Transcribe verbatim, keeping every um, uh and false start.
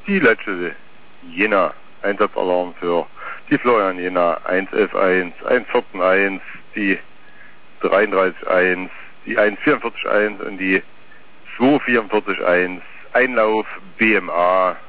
die letzte Jena Einsatzalarm für die Florian Jena eins elf eins, eins vierzehn eins, die dreiunddreißig eins, die eins vierundvierzig eins und die zwei vierundvierzig eins. Einlauf B M A